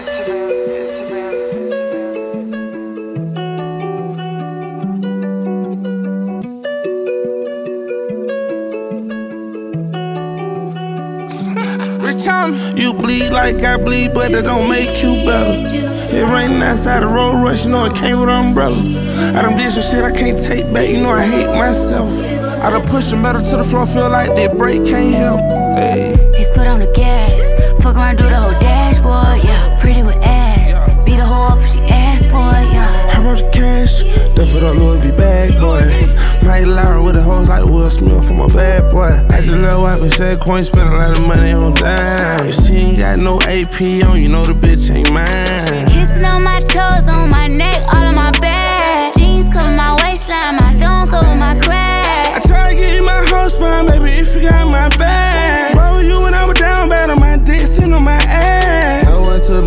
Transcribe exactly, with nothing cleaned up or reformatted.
You bleed like I bleed, but that don't make you better. It raining outside the road rush, you know it came with umbrellas. I done did some shit I can't take back, you know I hate myself. I done pushed the metal to the floor, feel like that brake can't help. Hey. His foot on the gas, fuck around, do the whole dashboard, yeah. Pretty with ass, beat a hoe up if she asked for it, yeah. I wrote the cash, duff it up Louis V bag, boy. Mike Lowry with the hoes like Will Smith from a bad boy. I just love wiping said coin, spend a lot of money on dime. If she ain't got no A P on, you know the bitch ain't mine. Kissing on my toes, on my neck, all on my back. Jeans cover my waistline, my thong cover my crack. I try to give you my whole spine, baby, if you got my back.